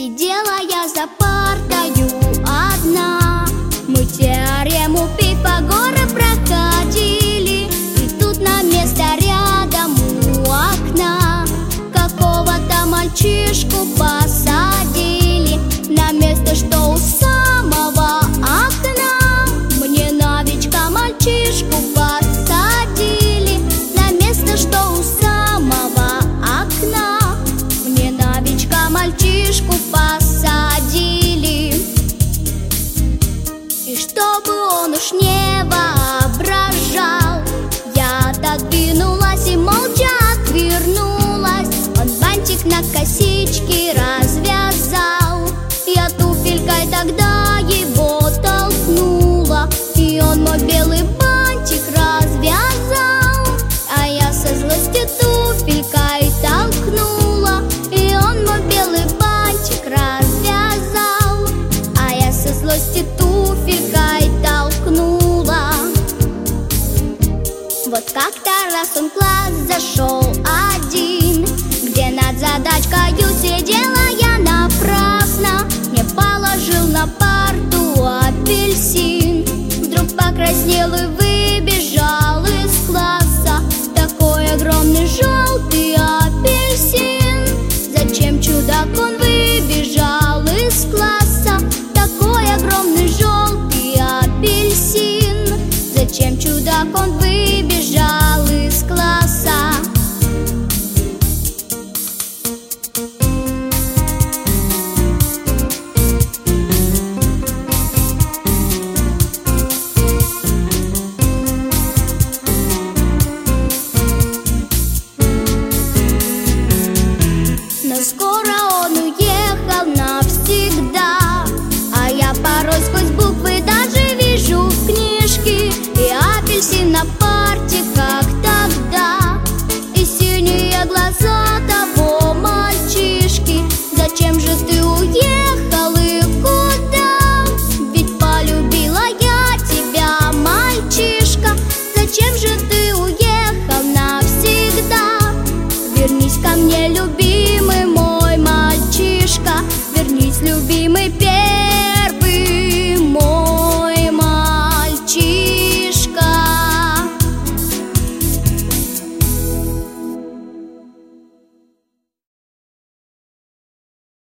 Сидела я за партою одна, мы теорему Пифагора проходили, и тут на место рядом у окна какого-то мальчишку посадили. На место, что у самого окна, мне новичка мальчишку посадили. На место, что у самого окна, мне новичка мальчишку посадили. И чтобы он уж не воображал, я отодвинулась и молча отвернулась. Он бантик на косичке развязал, я туфелькой тогда его толкнула, и он мой белый бантик развязал. А я со злости туфелькой толкнула, и он мой белый бантик развязал. А я со злости туфелькой толкнула. Вот как-то раз он в класс зашел,